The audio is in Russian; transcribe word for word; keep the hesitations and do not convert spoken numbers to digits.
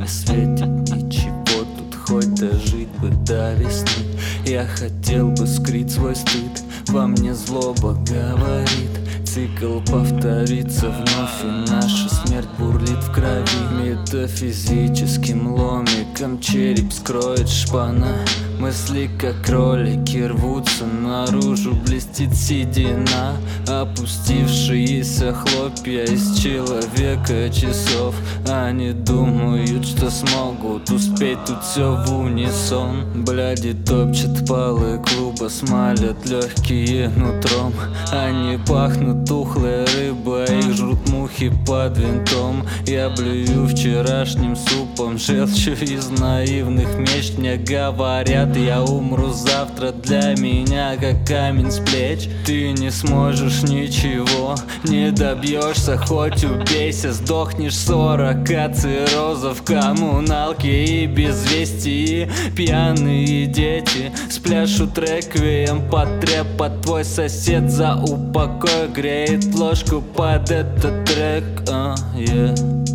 время светит, ничего тут хоть дожить бы до весны. Я хотел бы скрыть свой стыд, во мне злоба говорит. Цикл повторится вновь, и наша смерть бурлит в крови. Метафизическим ломиком череп скроет шпана. Мысли, как кролики, рвутся наружу, блестит седина. Опустившиеся хлопья из человека часов. Они думают, что смогут успеть тут все в унисон. Бляди топчат полы клуба, смалят легкие нутром. Они пахнут тухлой рыбой, их жрут мухи под винтом. Я блюю вчерашним супом, желчью из наивных мечт. Мне говорят, я умру завтра, для меня как камень с плеч. Ты не сможешь ничего, не добьешься, хоть убейся. Сдохнешь сорок от циррозов, коммуналки и безвестии. Пьяные дети спляшут реквием под трэп, а твой сосед за упокой греет ложку под этот трек. uh, yeah.